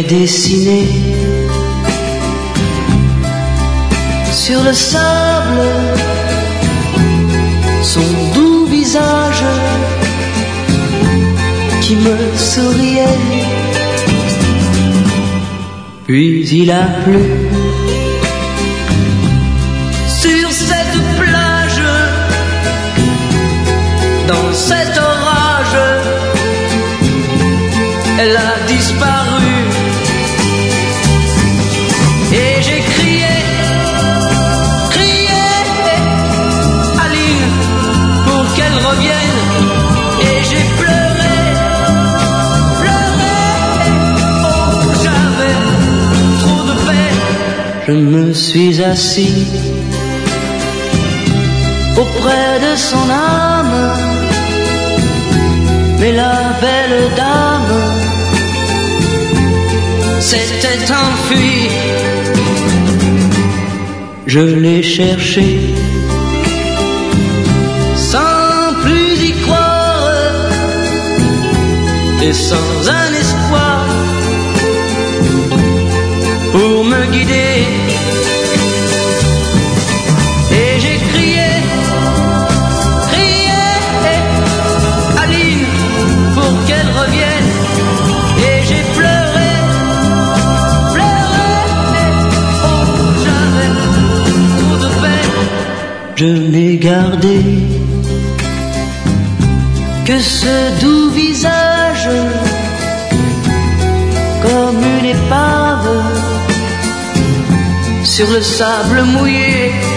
dessiné sur le sable son doux visage qui me souriait. Puis il a plu sur cette plage, dans cet orage, elle a disparu. Et j'ai crié, crié, Aline, pour qu'elle revienne. Et j'ai pleuré, pleuré, oh, j'avais trop de peine. Je me suis assis auprès de son âme, mais la belle dame s'était enfuie. Je l'ai cherché sans plus y croire et sans un espoir pour me guider. Et j'ai crié, crié, Aline, pour qu'elle revienne. Et j'ai pleuré, pleuré, oh, j'avais trop de peine. Je n'ai gardé que ce doux visage, comme une épave sur le sable mouillé.